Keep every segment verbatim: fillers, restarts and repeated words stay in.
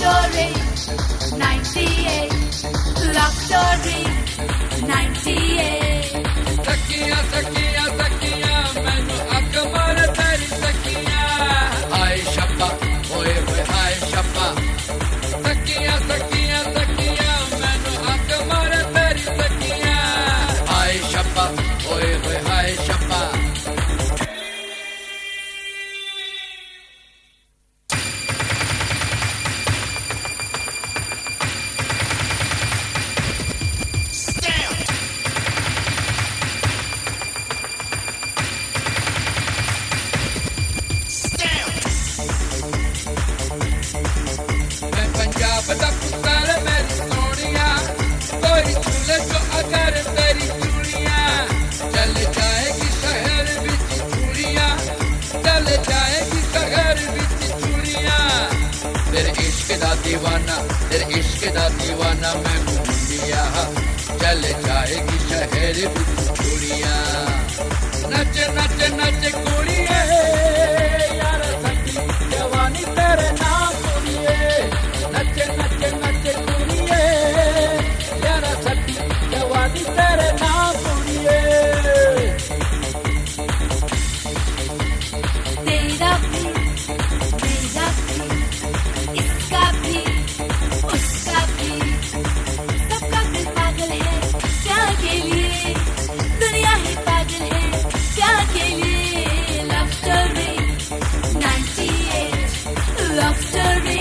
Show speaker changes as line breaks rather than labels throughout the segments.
Story ninety-eight, Love Story ninety-eight.
Sakiya, sakiya, sakiya, mainu ak mar teri sakiya. Hai shabba, oye oye hai shabba. Sakiya, sakiya, sakiya, mainu ak mar teri sakiya. Hai shabba, oye oye hai shabba. Bada putar meri soniya, koi chule jo agar teri chuliya, chal jayegi shahar vich chuliya, chal jayegi shahar vich chuliya. Tere ishq da deewana, tere ishq da deewana main bhundiya, chal jayegi shahar vich chuliya. Nach nach nach kuliye, yaar sati jawani tere naam kuliye. Nache nache nache कुड़िए यारा सटी जवानी तेरे नाम कुड़िए
तेरा भी मेरा भी इसका भी उसका भी सबका दिल पागल है प्यार के लिए दुनिया ही पागल है प्यार के लिए Love Story ninety-eight, Love Story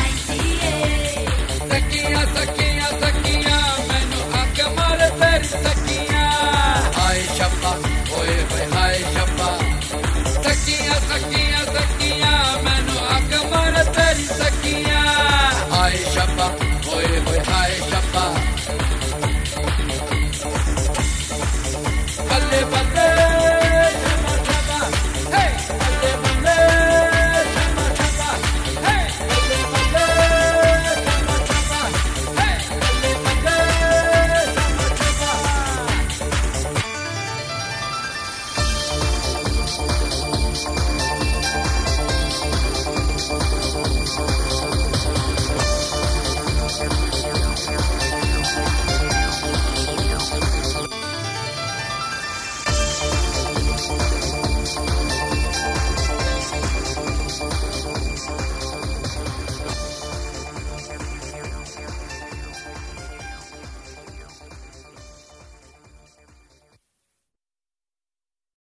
Sakiya, sakiya, sakiya, mainu ak mar teri